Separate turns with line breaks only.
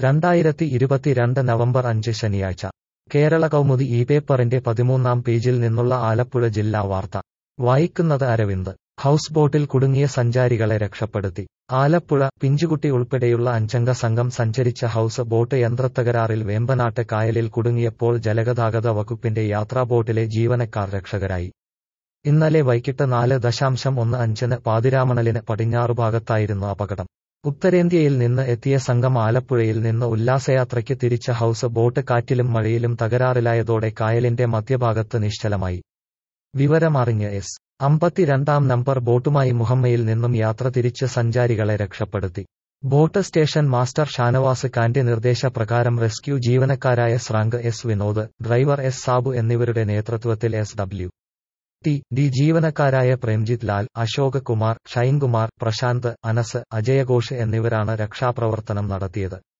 2022 November 5 ശനിയാഴ്ച കേരള കൗമുദി ഈ പേപ്പറിന്റെ 13-ാം പേജിൽ നിന്നുള്ള ആലപ്പുഴ ജില്ലാ വാർത്ത വായിക്കുന്നത് അരവിന്ദ്. ഹൗസ് ബോട്ടിൽ കുടുങ്ങിയ സഞ്ചാരികളെ രക്ഷപ്പെടുത്തി. ആലപ്പുഴ പിഞ്ചുകുട്ടി ഉൾപ്പെടെയുള്ള 5-അംഗ സംഘം സഞ്ചരിച്ച ഹൗസ് ബോട്ട് യന്ത്രത്തകരാറിൽ വേമ്പനാട്ട് കായലിൽ കുടുങ്ങിയപ്പോൾ ജലഗതാഗത വകുപ്പിന്റെ യാത്രാബോട്ടിലെ ജീവനക്കാർ രക്ഷകരായി. ഇന്നലെ വൈകിട്ട് 4:15 പാതിരാമണലിന് പടിഞ്ഞാറുഭാഗത്തായിരുന്നു അപകടം. ഉത്തരേന്ത്യയിൽ നിന്ന് എത്തിയ സംഘം ആലപ്പുഴയിൽ നിന്ന് ഉല്ലാസയാത്രയ്ക്ക് തിരിച്ച ഹൗസ് ബോട്ട് കാറ്റിലും മഴയിലും തകരാറിലായതോടെ കായലിന്റെ മധ്യഭാഗത്ത് നിശ്ചലമായി. വിവരമറിഞ്ഞ് എസ്. 52-ാം നമ്പർ ബോട്ടുമായി മുഹമ്മയിൽ നിന്നും യാത്ര തിരിച്ച് സഞ്ചാരികളെ രക്ഷപ്പെടുത്തി. ബോട്ട് സ്റ്റേഷൻ മാസ്റ്റർ ഷാനവാസ് ഖാന്റെ നിർദ്ദേശപ്രകാരം റെസ്ക്യൂ ജീവനക്കാരായ സ്രാങ്ക് S Vinod, driver S Sabu എന്നിവരുടെ നേതൃത്വത്തിൽ SWD ജീവനക്കാരായ പ്രേംജിത് ലാൽ, അശോക് കുമാർ, ഷൈൻകുമാർ, പ്രശാന്ത്, അനസ്, അജയഘോഷ് എന്നിവരാണ് രക്ഷാപ്രവർത്തനം നടത്തിയത്.